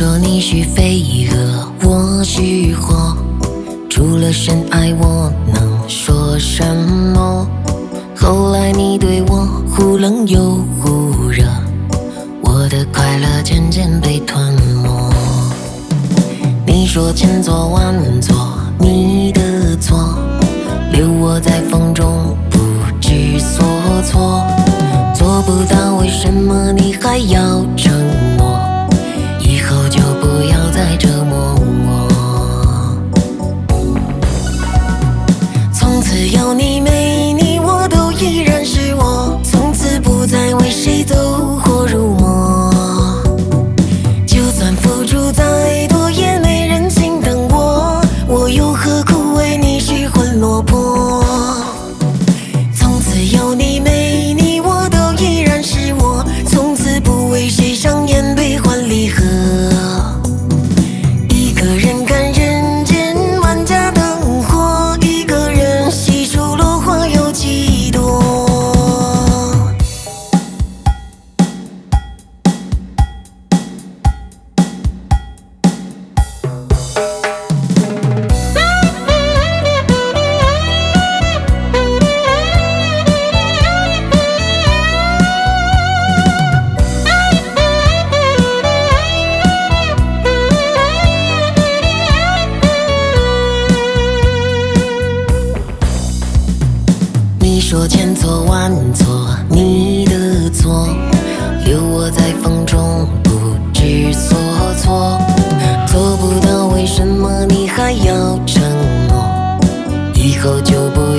说你需飞蛾，我需火，除了深爱我能说什么？后来你对我忽冷又忽热，我的快乐渐渐被吞没。你说千错万错，你的错，留我在风中不知所措。做不到，为什么你还要承诺？以后就不要再折磨我。从此有你没你，我都依然是我，从此不再为谁走火入魔。就算付出再多，也没人心疼我，我又何苦为你失魂落魄？从此有你没你，我都依然是我，从此不为谁上演悲欢离合。一个人看人间万家灯火，一个人细数落花有几朵。你说千错万错，你的错，留我在风中不知所措。做不到，为什么你还要承诺？以后就不